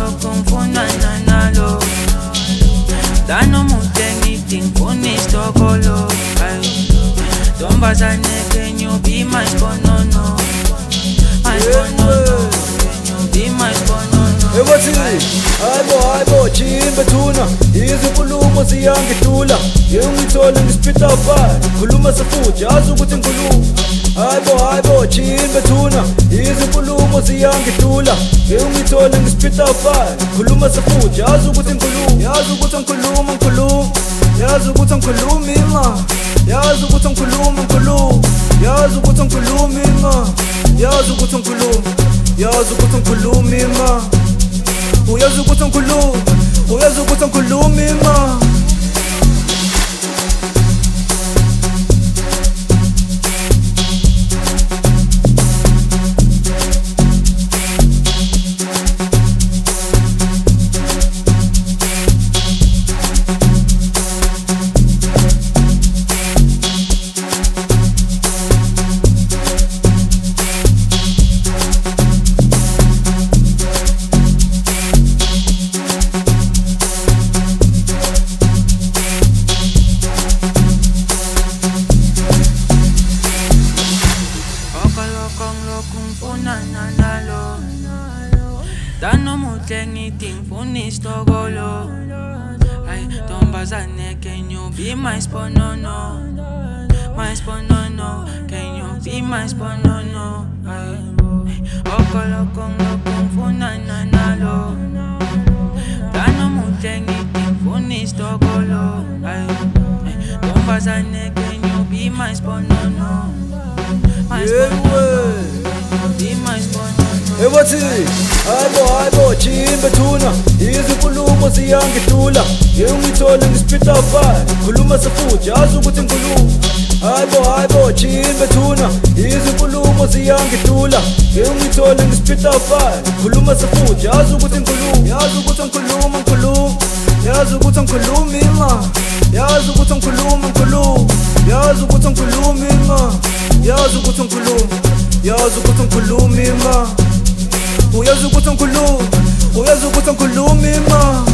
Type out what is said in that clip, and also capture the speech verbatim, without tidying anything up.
lokho ngifuna nalo Danomude ngithi ngifuna isitokolo Ntombazane can you be my sponono My sponono Can you be my sponono Ebathi hayibo hayibo jimbe thuna izinkulumo ziyangidula ngiyongithola ngisipita fire khuluma safuthi yazi ukuthi ngikhuluma hayibo hayibo jimbe thuna izinkulumo ziyangidula ngiyongithola ngisipita fire khuluma safuthi yazi ukuthi ngikhuluma yazi ukuthi ngikhuluma ngikhuluma yazi ukuthi ngikhuluma ima yazi ukuthi ngikhuluma ngikhuluma yazi ukuthi ngikhuluma ima yazi ukuthi ngikhuluma yazi ukuthi ngikhuluma ima uyazi ukuthi ngikhuluma uyazi ukuthi ngikhuluma ima Danomude ngithi ngifuna isitokolo Ay ntombazane can you be my sponono My sponono Can you be my sponono Ay okoloko ngilokho ngifuna nalo Danomude ngithi ngifuna isitokolo Ay ntombazane can you be my sponono My sponono Be my sponono Ebathi hayibo hayibo jimbe thuna izinkulumo ziyangidula ngiyongithola ngisipita fire khuluma safuthi yazi ukuthi ngikhuluma hayibo hayibo jimbe thuna izinkulumo ziyangidula ngiyongithola ngisipita fire khuluma safuthi yazi ukuthi ngikhuluma yazi ukuthi ngikhuluma ngikhuluma yazi ukuthi ngikhuluma ima yazi ukuthi ngikhuluma ngikhuluma yazi ukuthi ngikhuluma ima yazi ukuthi ngikhuluma yazi ukuthi ngikhuluma ima uyazi ukuthi ngikhuluma uyazi ukuthi ngikhuluma ima